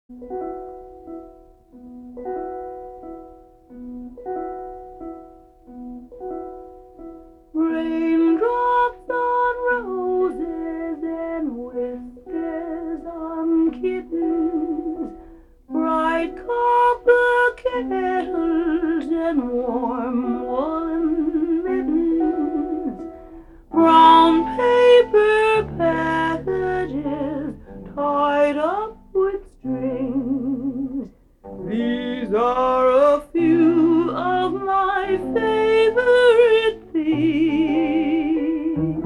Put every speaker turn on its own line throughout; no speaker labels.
Raindrops on roses and whiskers on kittens, bright copper kettles and warm woolen mittens, brown paper packages tied up with strings. These are a few of my favorite things.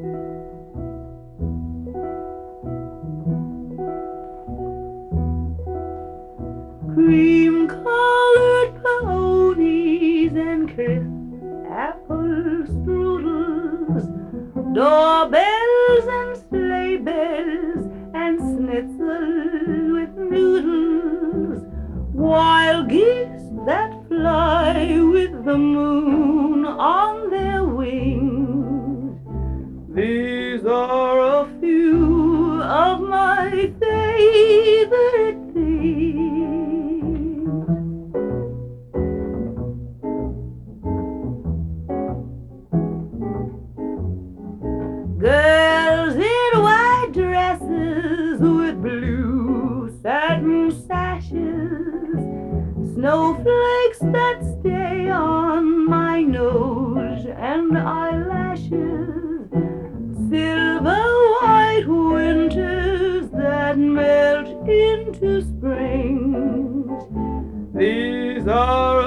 Cream-colored ponies and crisp apple strudels, doorbells and sleigh bells and schnitzel with noodles, wild geese that fly with the moon on their wings. These are a few of my favorite things. Girls in white dresses with blue satin sashes, snowflakes that stay on my nose and eyelashes, silver white winters that melt into springs. These are